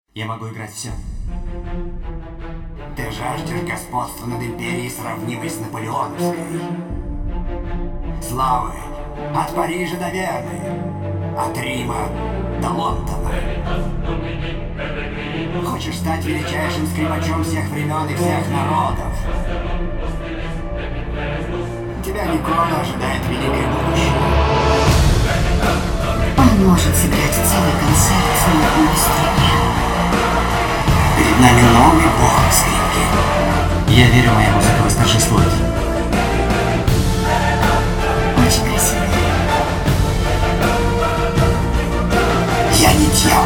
Я могу играть все. Ты жаждешь господства над империей, сравнимой с наполеоновской. Славы от Парижа до Вены, от Рима до Лондона. Хочешь стать величайшим скрипачом всех времен и всех народов. Тебя Никола ожидает великое будущее. Он может сыграть целый концерт на одной струне. Перед нами новый бог скрипки. Я верю, моя музыка восторжествует. Очень красиво. Я не дьявол.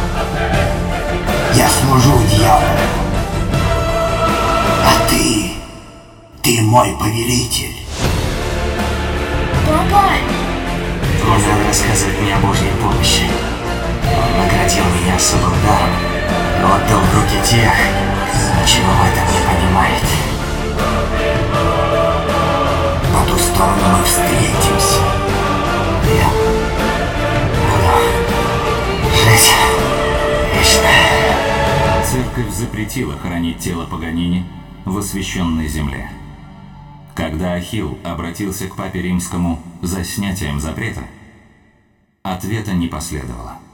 Я служу дьяволу. А ты мой повелитель. Папа! Не надо рассказывать мне о Божьей помощи. Он наградил меня особым даром и отдал в руки тех, чего в этом не понимает. По ту сторону мы встретимся. Я буду жить вечно. Церковь запретила хоронить тело Паганини в освященной земле. Когда Ахилл обратился к папе римскому за снятием запрета, ответа не последовало.